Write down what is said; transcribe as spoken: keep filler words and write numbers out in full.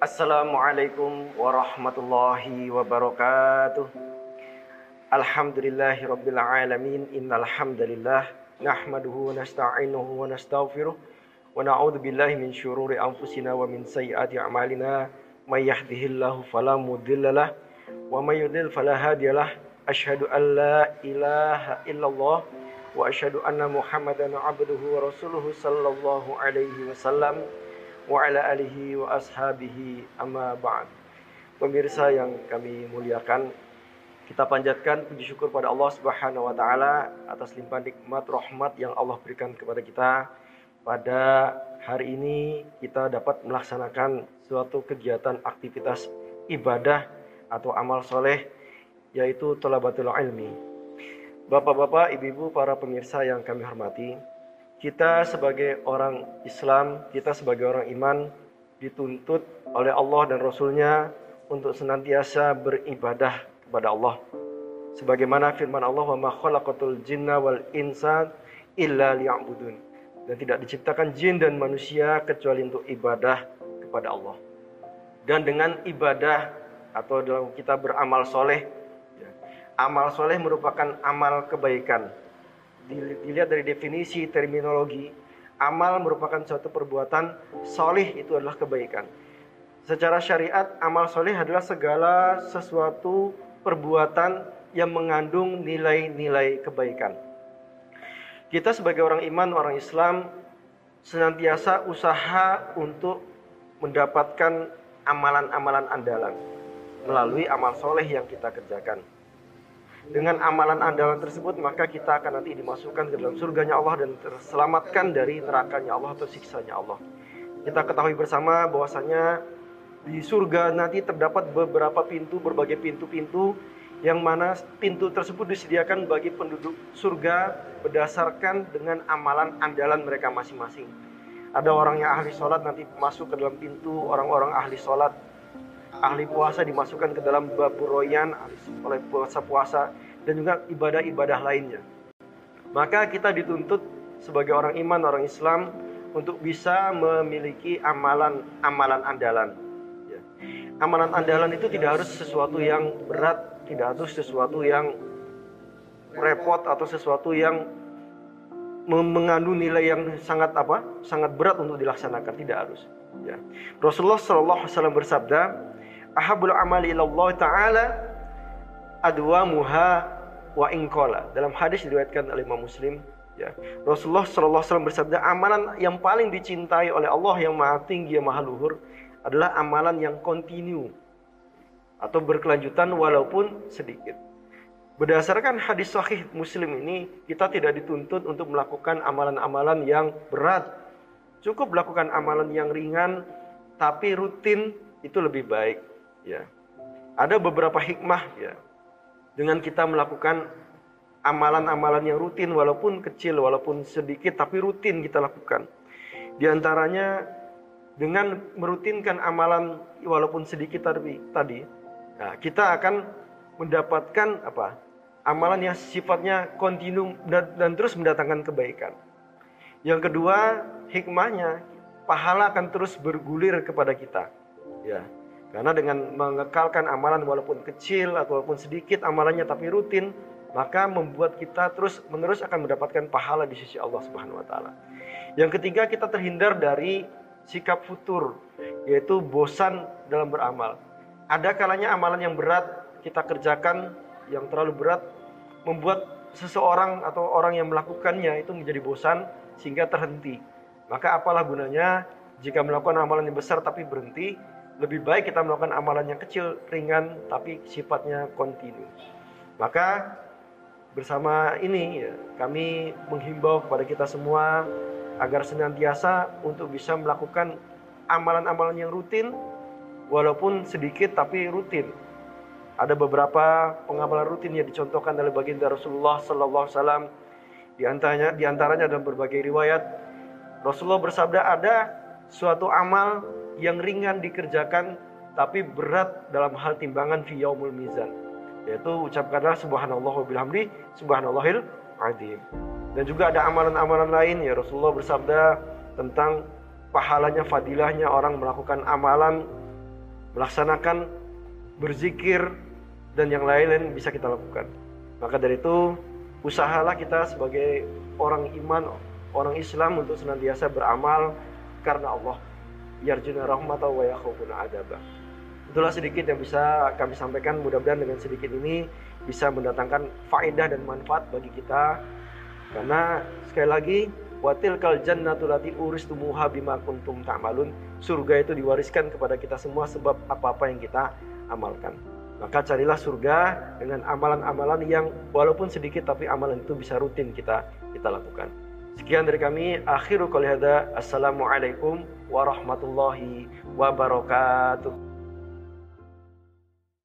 Assalamualaikum warahmatullahi wabarakatuh. Alhamdulillahi rabbil alamin. Innal hamdalillah nahmaduhu wa nasta'inuhu wa nastaghfiruh wa na'udzu billahi min syururi anfusina wa min sayyiati a'malina. May yahdihillahu fala mudhillalah wa may yudlil fala hadiyalah. Asyhadu an la ilaha illallah wa asyhadu anna Muhammadan abduhu wa rasuluhu sallallahu alaihi wasallam wa ala alihi wa ashabihi amma ba'd. Pemirsa yang kami muliakan, kita panjatkan puji syukur pada Allah Subhanahu wa taala atas limpahan nikmat rahmat yang Allah berikan kepada kita. Pada hari ini kita dapat melaksanakan suatu kegiatan aktivitas ibadah atau amal soleh, yaitu thalabatul ilmi. Bapak-bapak, ibu-ibu, para pemirsa yang kami hormati, kita sebagai orang Islam, kita sebagai orang iman dituntut oleh Allah dan Rasul-Nya untuk senantiasa beribadah kepada Allah. Sebagaimana firman Allah, "Wa ma khalaqatul jinna wal insa illa liya'budun." Dan tidak diciptakan jin dan manusia kecuali untuk ibadah kepada Allah. Dan dengan ibadah atau dalam kita beramal soleh, amal soleh merupakan amal kebaikan. Dilihat dari definisi terminologi, amal merupakan suatu perbuatan soleh, itu adalah kebaikan. Secara syariat, amal soleh adalah segala sesuatu perbuatan yang mengandung nilai-nilai kebaikan. Kita sebagai orang iman, orang Islam, senantiasa usaha untuk mendapatkan amalan-amalan andalan melalui amal soleh yang kita kerjakan. Dengan amalan andalan tersebut, maka kita akan nanti dimasukkan ke dalam surganya Allah dan terselamatkan dari nerakanya Allah atau siksanya Allah. Kita ketahui bersama bahwasanya di surga nanti terdapat beberapa pintu, berbagai pintu-pintu, yang mana pintu tersebut disediakan bagi penduduk surga berdasarkan dengan amalan andalan mereka masing-masing. Ada orang yang ahli sholat nanti masuk ke dalam pintu orang-orang ahli sholat. Ahli puasa dimasukkan ke dalam babur royan oleh puasa-puasa dan juga ibadah-ibadah lainnya. Maka kita dituntut sebagai orang iman, orang Islam untuk bisa memiliki amalan-amalan andalan. Ya. Amalan andalan itu tidak harus sesuatu yang berat, tidak harus sesuatu yang repot atau sesuatu yang mengandung nilai yang sangat apa? Sangat berat untuk dilaksanakan, tidak harus. Ya. Rasulullah shallallahu alaihi wasallam bersabda, "Ahabul amali ilallah ta'ala adwamuha wa inqala." Dalam hadis diriwayatkan oleh Imam Muslim, ya. Rasulullah shallallahu alaihi wasallam bersabda, amalan yang paling dicintai oleh Allah yang Maha Tinggi, yang Maha Luhur adalah amalan yang kontinu atau berkelanjutan walaupun sedikit. Berdasarkan hadis sahih Muslim ini, kita tidak dituntut untuk melakukan amalan-amalan yang berat. Cukup melakukan amalan yang ringan tapi rutin, itu lebih baik. Ya, ada beberapa hikmah ya dengan kita melakukan amalan-amalan yang rutin, walaupun kecil, walaupun sedikit, tapi rutin kita lakukan. Di antaranya dengan merutinkan amalan walaupun sedikit tadi, tadi, nah, kita akan mendapatkan apa? Amalan yang sifatnya kontinu dan, dan terus mendatangkan kebaikan. Yang kedua, hikmahnya pahala akan terus bergulir kepada kita. Ya. Karena dengan mengekalkan amalan walaupun kecil atau walaupun sedikit amalannya tapi rutin, maka membuat kita terus menerus akan mendapatkan pahala di sisi Allah Subhanahu wa taala. Yang ketiga, kita terhindar dari sikap futur, yaitu bosan dalam beramal. Ada kalanya amalan yang berat kita kerjakan, yang terlalu berat membuat seseorang atau orang yang melakukannya itu menjadi bosan sehingga terhenti. Maka apalah gunanya jika melakukan amalan yang besar tapi berhenti? Lebih baik kita melakukan amalan yang kecil, ringan, tapi sifatnya kontinu. Maka bersama ini ya, kami menghimbau kepada kita semua agar senantiasa untuk bisa melakukan amalan-amalan yang rutin, walaupun sedikit tapi rutin. Ada beberapa pengamalan rutin yang dicontohkan oleh baginda Rasulullah Sallallahu Alaihi Wasallam. Di antaranya, di antaranya dalam berbagai riwayat, Rasulullah bersabda, ada suatu amal yang ringan dikerjakan tapi berat dalam hal timbangan fi yaumul mizan, yaitu ucapkanlah subhanallah wa bihamdi subhanallahil azim. Dan juga ada amalan-amalan lain ya, Rasulullah bersabda tentang pahalanya, fadilahnya orang melakukan amalan melaksanakan, berzikir, dan yang lain-lain bisa kita lakukan. Maka dari itu, usahalah kita sebagai orang iman, orang Islam untuk senantiasa beramal karena Allah. Yarjuna rahmata wa yakhafuna adzaba. Itulah sedikit yang bisa kami sampaikan. Mudah-mudahan dengan sedikit ini bisa mendatangkan faedah dan manfaat bagi kita. Karena sekali lagi, watil kal jannatu lati uristumuha bima kuntum ta'malun. Surga itu diwariskan kepada kita semua sebab apa-apa yang kita amalkan. Maka carilah surga dengan amalan-amalan yang walaupun sedikit tapi amalan itu bisa rutin kita kita lakukan. Sekian dari kami. Akhiru qouli hadza. Assalamualaikum warahmatullahi wabarakatuh.